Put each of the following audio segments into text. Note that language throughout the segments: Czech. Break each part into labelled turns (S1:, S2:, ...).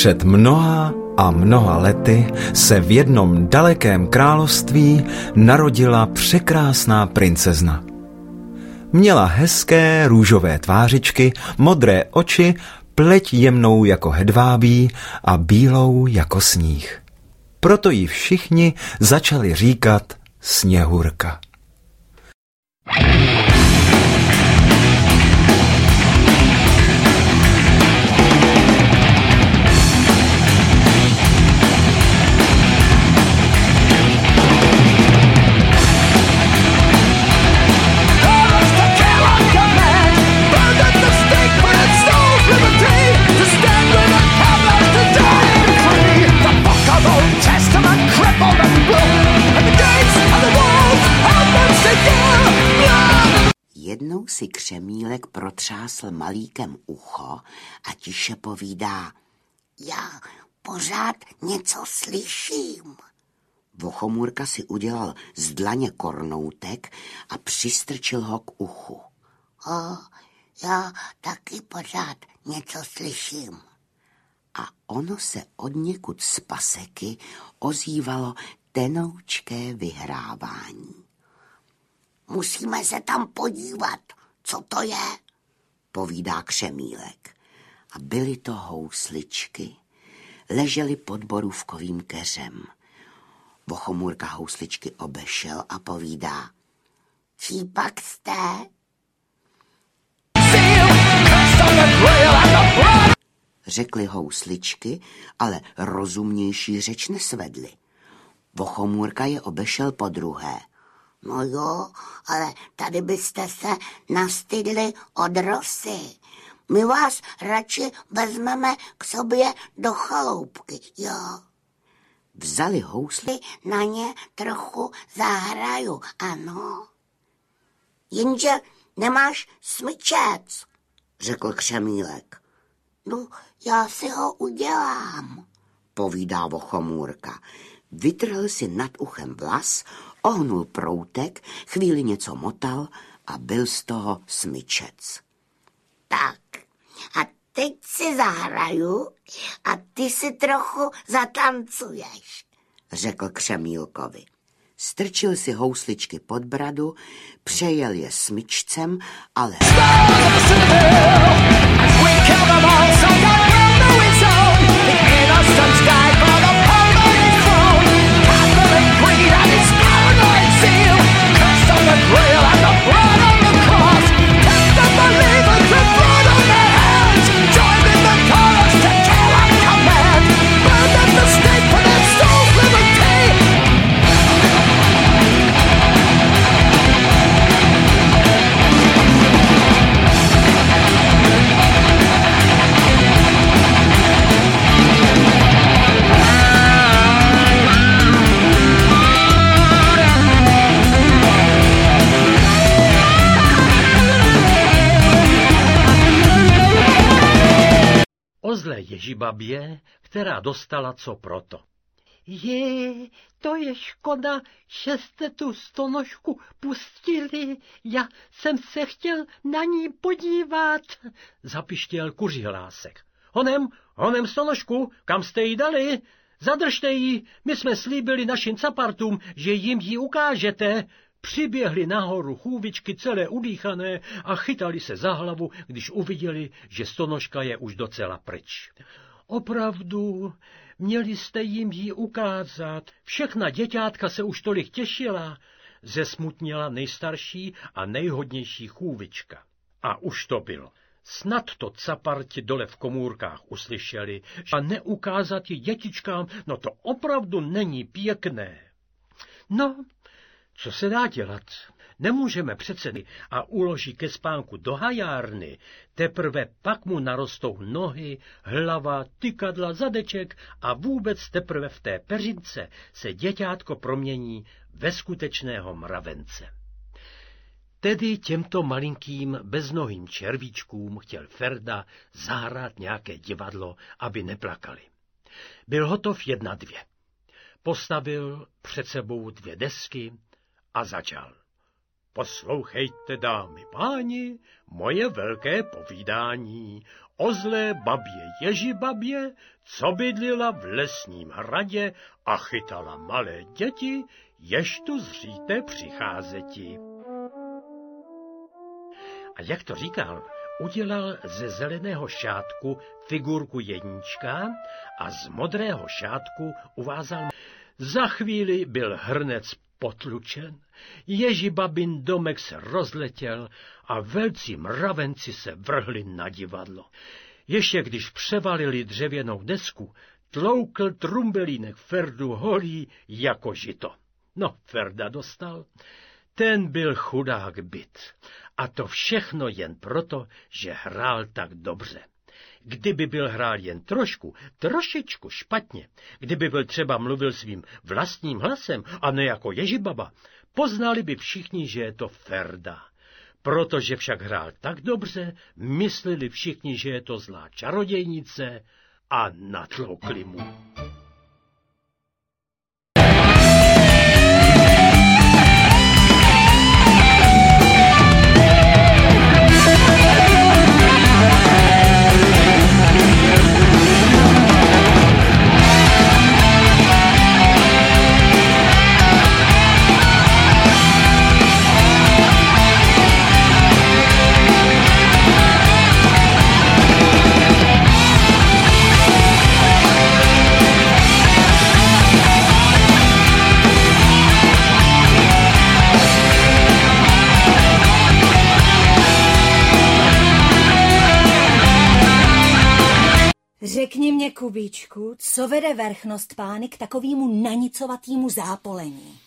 S1: Před mnoha a mnoha lety se v jednom dalekém království narodila překrásná princezna. Měla hezké růžové tvářičky, modré oči, pleť jemnou jako hedvábí a bílou jako sníh. Proto ji všichni začali říkat Sněhurka.
S2: Jednou si Křemílek protřásl malíkem ucho a tiše povídá: já pořád něco slyším. Vochomůrka si udělal z dlaně kornoutek a přistrčil ho k uchu. Já taky pořád něco slyším. A ono se odněkud z paseky ozývalo tenoučké vyhrávání. Musíme se tam podívat, co to je, povídá Křemílek. A byly to housličky. Ležely pod borůvkovým keřem. Vochomůrka housličky obešel a povídá: čí pak jste? Řekly housličky, ale rozumnější řeč nesvedly. Vochomůrka je obešel podruhé. No jo, ale tady byste se nastydli od rosy. My vás radši vezmeme k sobě do chaloupky, jo. Vzali hously, na ně trochu zahraju, ano. Jenže nemáš smyčec, řekl Křemílek. No, já si ho udělám, povídá Vochomůrka. Vytrhl si nad uchem vlas, ohnul proutek, chvíli něco motal a byl z toho smyčec. Tak, a teď si zahraju a ty si trochu zatancuješ, řekl Křemílkovi. Strčil si housličky pod bradu, přejel je smyčcem, ale...
S3: Zlé Ježibabě, která dostala co proto. To je škoda, že jste tu stonožku pustili. Já jsem se chtěl na ní podívat, zapištěl kuřihlásek. Honem stonožku, kam jste ji dali? Zadržte ji, my jsme slíbili našim capartům, že jim ji ukážete. Přiběhli nahoru chůvičky celé udýchané a chytali se za hlavu, když uviděli, že stonožka je už docela pryč. Opravdu, měli jste jim ji ukázat. Všechna děťátka se už tolik těšila, zesmutněla nejstarší a nejhodnější chůvička. A už to bylo. Snad to caparti dole v komůrkách uslyšeli, a neukázat ji dětičkám, no to opravdu není pěkné. No, co se dá dělat? Nemůžeme přece a uloží ke spánku do hajárny, teprve pak mu narostou nohy, hlava, tykadla, zadeček a vůbec teprve v té peřince se děťátko promění ve skutečného mravence. Tedy těmto malinkým beznohým červíčkům chtěl Ferda zahrát nějaké divadlo, aby neplakali. Byl hotov 1-2. Postavil před sebou 2 desky a začal. Poslouchejte, dámy páni, moje velké povídání o zlé babě Ježibabě, co bydlila v lesním hradě a chytala malé děti, jež tu zříte přicházeti. A jak to říkal, udělal ze zeleného šátku figurku jednička a z modrého šátku uvázal. Za chvíli byl hrnec potlučen, Ježibabin domek se rozletěl a velcí mravenci se vrhli na divadlo. Ještě když převalili dřevěnou desku, tloukl trumbelínek Ferdu holý jako žito. No, Ferda dostal. Ten byl chudák byt. A to všechno jen proto, že hrál tak dobře. Kdyby byl hrál jen trošičku špatně, kdyby byl třeba mluvil svým vlastním hlasem a ne jako Ježibaba, poznali by všichni, že je to Ferda. Protože však hrál tak dobře, mysleli všichni, že je to zlá čarodějnice a natloukli mu.
S4: Řekni mě, Kubíčku, co vede vrchnost pány k takovému nanicovatýmu zápolení?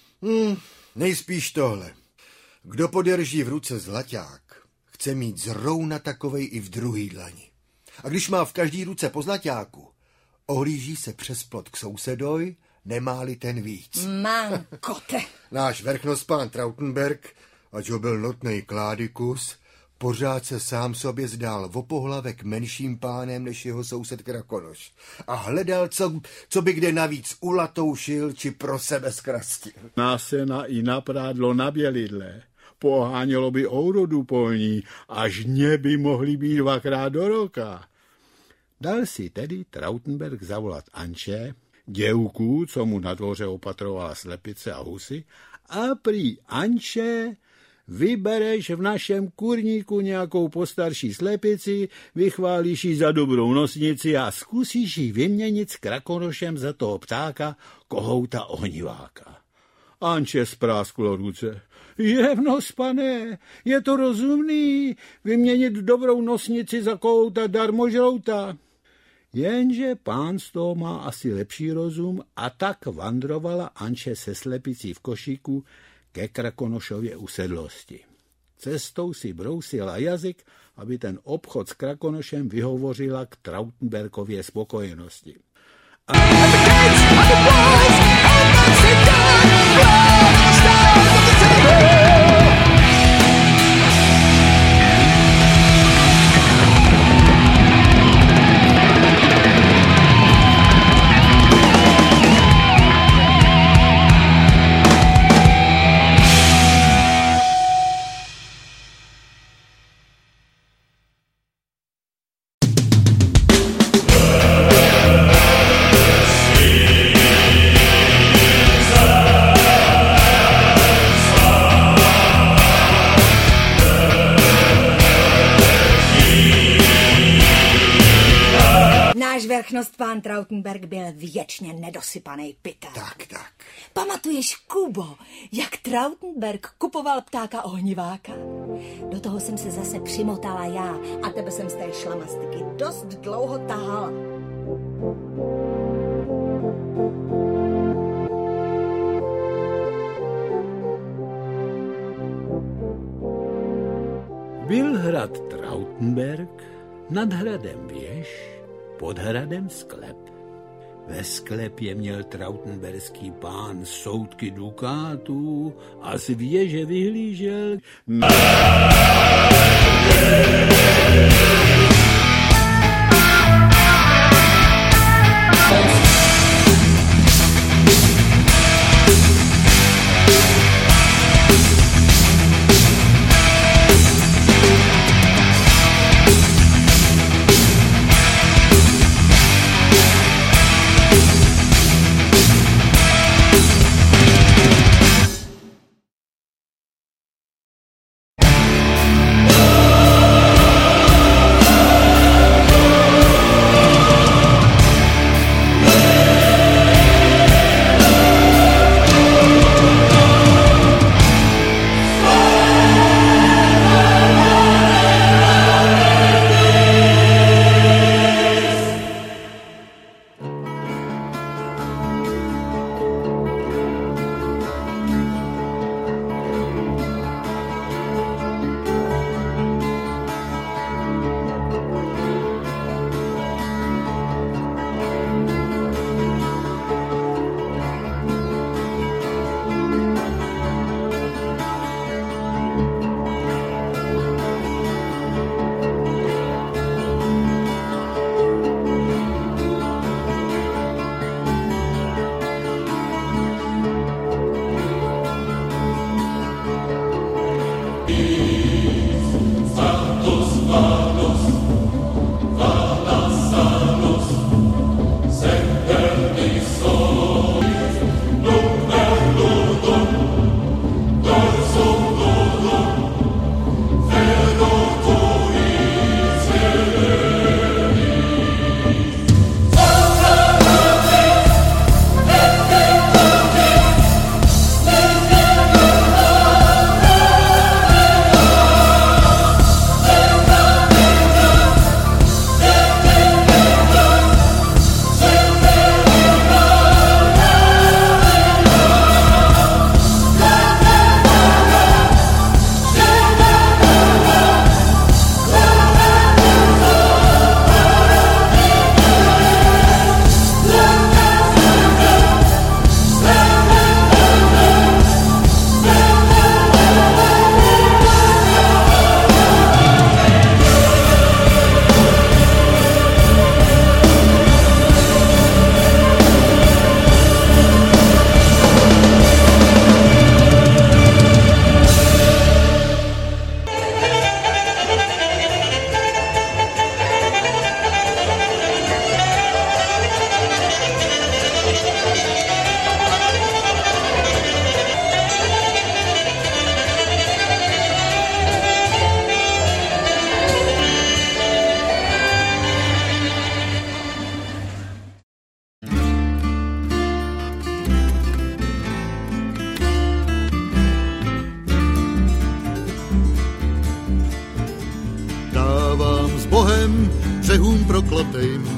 S5: Nejspíš tohle. Kdo podержí v ruce zlaťák, chce mít zrovna takovej i v druhý dlani. A když má v každý ruce po zlaťáku, ohlíží se přes plot k sousedoj, nemá-li ten víc.
S4: Mankote.
S5: Náš vrchnost pán Trautenberg, ač ho byl notnej kládikus, pořád se sám sobě zdál o pohlavek menším pánem než jeho soused Krakonoš a hledal, co by kde navíc ulatoušil či pro sebe zkrastil.
S6: Na sena i na prádlo na bělidle. Pohánělo by ourodu polní, až dně by mohly být dvakrát do roka. Dal si tedy Trautenberg zavolat Anče, děvku, co mu na dvoře opatrovala slepice a husy, a prý Anče, vybereš v našem kurníku nějakou postarší slepici, vychválíš ji za dobrou nosnici a zkusíš ji vyměnit s Krakonošem za toho ptáka kohouta ohniváka. Anče sprásklo ruce. Jevnost, pane, je to rozumný, vyměnit dobrou nosnici za kohouta darmožrouta. Jenže pán z toho má asi lepší rozum a tak vandrovala Anče se slepicí v košíku ke Krakonošově usedlosti. Cestou si brousila jazyk, aby ten obchod s Krakonošem vyhovořila k Trautenbergově spokojenosti.
S4: Vrchnost pán Trautenberg byl věčně nedosypaný pytel.
S5: Tak.
S4: Pamatuješ, Kubo, jak Trautenberg kupoval ptáka ohniváka? Do toho jsem se zase přimotala já a tebe jsem z té šlamastiky dost dlouho tahala.
S6: Byl hrad Trautenberg, nad hradem věž, pod hradem sklep. Ve sklepě měl trautenberský pán soudky dukátů a z věže vyhlížel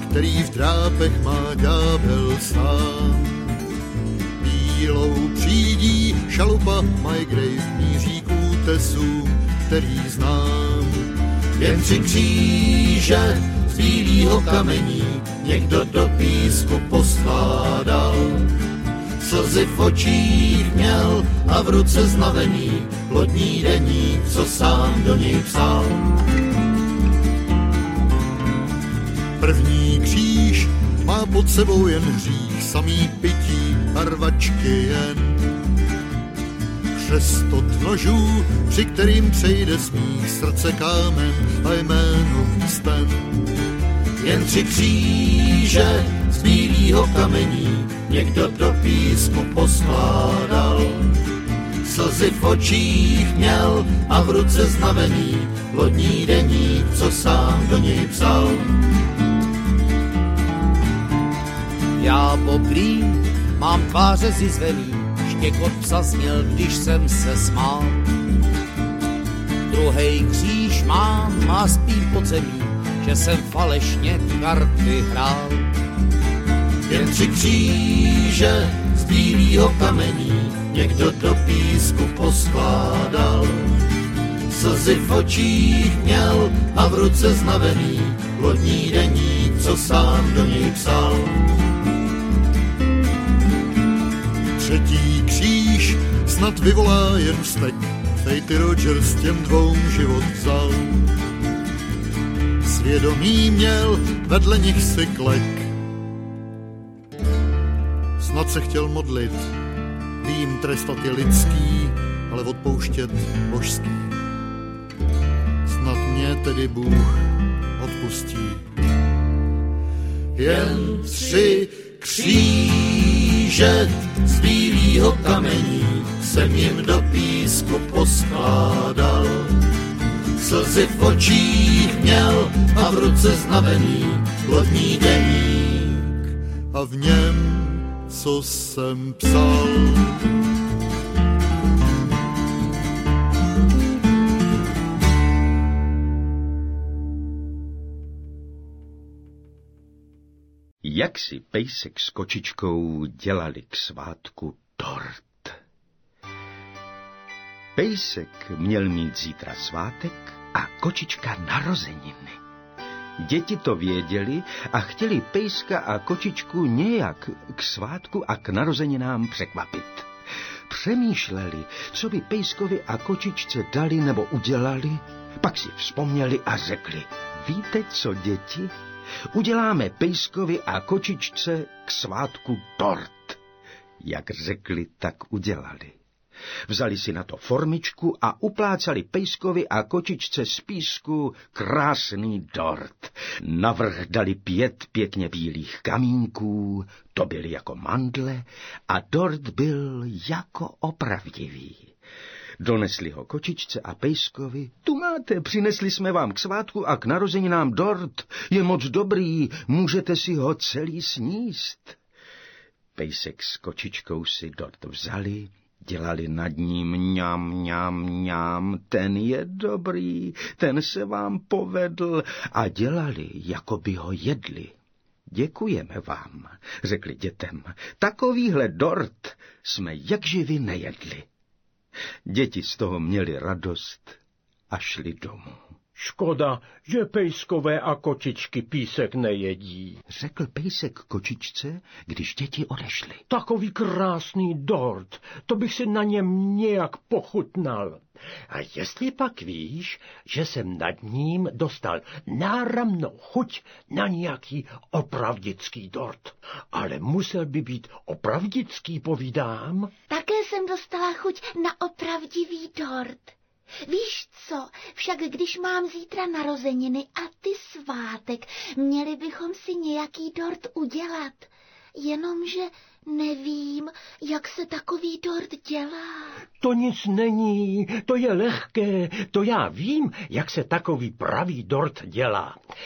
S7: který v drápech má ďábel sám. Bílou přídí šalupa Mygrave míří k útesům, který znám. Jen 3 kříže z bílýho kamení někdo do písku poskládal. Slzy v očích měl a v ruce znavený lodní deník, co sám do něj psal. První kříž má pod sebou jen hřích, samý pití a rvačky jen. Křest od nožů, při kterým přejde smích, srdce kámen a jméno sten. Jen 3 kříže z bílýho kamení někdo do písku poskládal. Slzy v očích měl a v ruce znavený lodní deník, co sám do něj psal.
S8: Já poprý mám tváře zizvený, štěkot psa zněl, když jsem se smál. Druhej kříž má spíš pod zemí, že jsem falešně karty hrál.
S7: Jen 3 kříže z bílýho kamení někdo do písku poskládal. Slzy v očích měl a v ruce znavený lodní deník, co sám do něj psal. Třetí kříž snad vyvolá jen vztek, Fejty Rogers těm 2 život vzal. Svědomí měl, vedle nich si klek. Snad se chtěl modlit, vím, trestat je lidský, ale odpouštět božský. Snad mě tedy Bůh odpustí. Jen 3 kříže z bílýho kamení jsem jim do písku poskládal. Slzy v očích měl a v ruce znavený lodní deník a v něm, co jsem psal.
S1: Jak si pejsek s kočičkou dělali k svátku dort. Pejsek měl mít zítra svátek a kočička narozeniny. Děti to věděli a chtěli pejska a kočičku nějak k svátku a k narozeninám překvapit. Přemýšleli, co by pejskovi a kočičce dali nebo udělali, pak si vzpomněli a řekli: víte co, děti? Uděláme pejskovi a kočičce k svátku dort. Jak řekli, tak udělali. Vzali si na to formičku a uplácali pejskovi a kočičce z písku krásný dort. Navrch dali 5 pěkně bílých kamínků, to byly jako mandle a dort byl jako opravdivý. Donesli ho kočičce a pejskovi. Tu máte, přinesli jsme vám k svátku a k narozeninám dort. Je moc dobrý, můžete si ho celý sníst. Pejsek s kočičkou si dort vzali, dělali nad ním mňam, mňam, mňam, ten je dobrý, ten se vám povedl a dělali, jako by ho jedli. Děkujeme vám, řekli dětem, takovýhle dort jsme jakživi nejedli. Děti z toho měly radost a šli domů.
S3: Škoda, že pejskové a kočičky písek nejedí,
S1: řekl pejsek kočičce, když děti odešly.
S3: Takový krásný dort, to bych si na něm nějak pochutnal. A jestli pak víš, že jsem nad ním dostal náramnou chuť na nějaký opravdický dort. Ale musel být opravdický, povídám.
S9: Také jsem dostala chuť na opravdivý dort. Víš co, však když mám zítra narozeniny a ty svátek, měli bychom si nějaký dort udělat. Jenomže nevím, jak se takový dort dělá.
S3: To nic není, to je lehké, to já vím, jak se takový pravý dort dělá.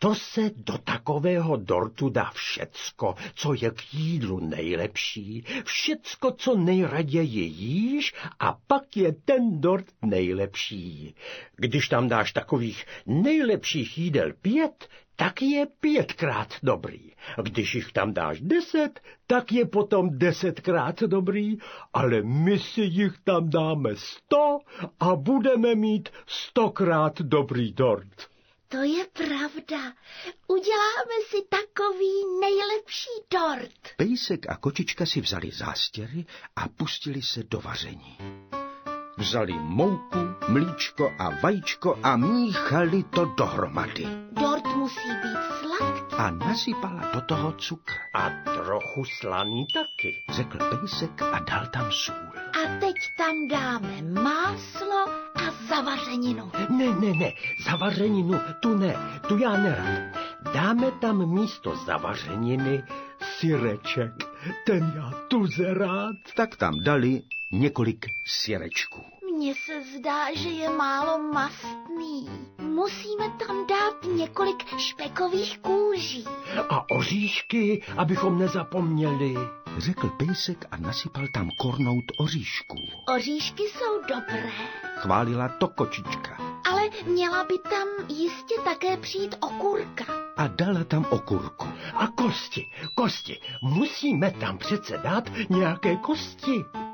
S3: To se do takového dortu dá všecko, co je k jídlu nejlepší, všecko, co nejraději jíš, a pak je ten dort nejlepší. Když tam dáš takových nejlepších jídel 5, tak je 5krát dobrý. Když jich tam dáš 10, tak je potom 10krát dobrý, ale my si jich tam dáme 100 a budeme mít 100krát dobrý dort.
S9: To je pravda. Uděláme si takový nejlepší dort.
S10: Pejsek a kočička si vzali zástěry a pustili se do vaření. Vzali mouku, mlíčko a vajíčko a míchali to dohromady.
S9: Dort musí být sladký.
S10: A nasypala do toho cukr.
S3: A trochu slaný taky,
S10: řekl pejsek a dal tam sůl.
S9: A teď tam dáme máslo a zavařeninu.
S3: Ne, zavařeninu, tu já nerad. Dáme tam místo zavařeniny syreček, ten já tuze rád.
S10: Tak tam dali několik syrečků.
S9: Mně se zdá, že je málo mastný. Musíme tam dát několik špekových kůží.
S3: A oříšky, abychom nezapomněli,
S10: řekl pejsek a nasypal tam kornout oříšků.
S9: Oříšky jsou dobré,
S10: chválila to kočička.
S9: Ale měla by tam jistě také přijít okurka.
S10: A dala tam okurku.
S3: A kosti, musíme tam přece dát nějaké kosti.